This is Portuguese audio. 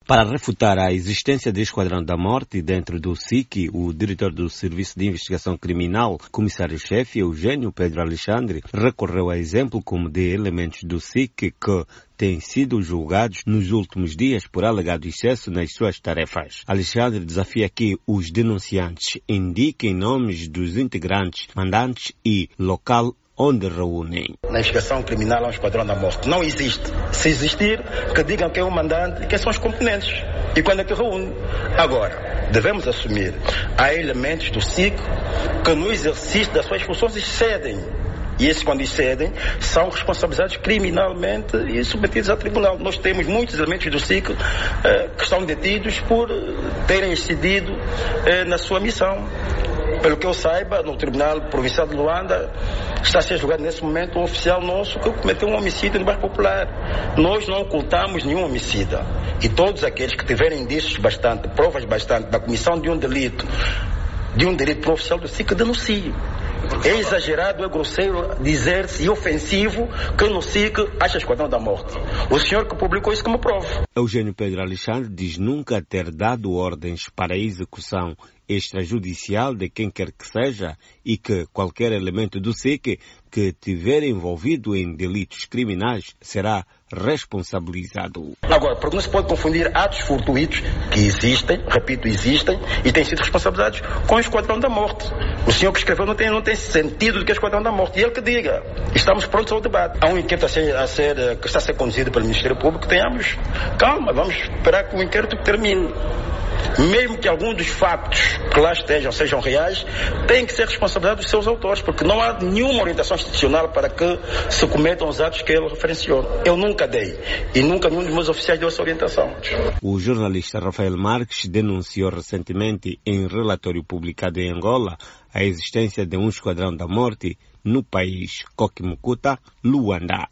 Para refutar a existência do Esquadrão da Morte dentro do SIC, o diretor do Serviço de Investigação Criminal, comissário-chefe Eugênio Pedro Alexandre, recorreu a exemplo como de elementos do SIC que têm sido julgados nos últimos dias por alegado excesso nas suas tarefas. Alexandre desafia que os denunciantes indiquem nomes dos integrantes, mandantes e local onde reúnem. Na investigação criminal há um esquadrão da morte. Não existe. Se existir, que digam quem é o mandante e quem são os componentes. E quando é que reúne. Agora, devemos assumir, há elementos do SIC que no exercício das suas funções excedem. E esses, quando excedem, são responsabilizados criminalmente e submetidos a tribunal. Nós temos muitos elementos do SIC que estão detidos por terem excedido na sua missão. Pelo que eu saiba, no Tribunal Provincial de Luanda está a ser julgado nesse momento um oficial nosso que cometeu um homicídio no bairro Popular. Nós não ocultamos nenhum homicida. E todos aqueles que tiverem indícios bastante, provas bastante da comissão de um delito por oficial do SIC, denunciem. É exagerado, é grosseiro dizer-se e ofensivo que no SIC acha esquadrão da morte. O senhor que publicou isso como prova. Eugênio Pedro Alexandre diz nunca ter dado ordens para a execução extrajudicial de quem quer que seja e que qualquer elemento do SIC que tiver envolvido em delitos criminais será responsabilizado. Agora, porque não se pode confundir atos fortuitos que existem, repito, existem e têm sido responsabilizados com o esquadrão da morte. O senhor que escreveu não tem sentido do que é o esquadrão da morte. E ele que diga. Estamos prontos ao debate. Há um inquérito que está a ser conduzido pelo Ministério Público. Tenhamos calma, vamos esperar que o inquérito termine. Mesmo que alguns dos factos que lá estejam sejam reais, têm que ser responsabilizados os seus autores, porque não há nenhuma orientação institucional para que se cometam os atos que ele referenciou. Eu nunca dei, e nunca nenhum dos meus oficiais deu essa orientação. O jornalista Rafael Marques denunciou recentemente em relatório publicado em Angola a existência de um esquadrão da morte no país Coquimucuta, Luanda.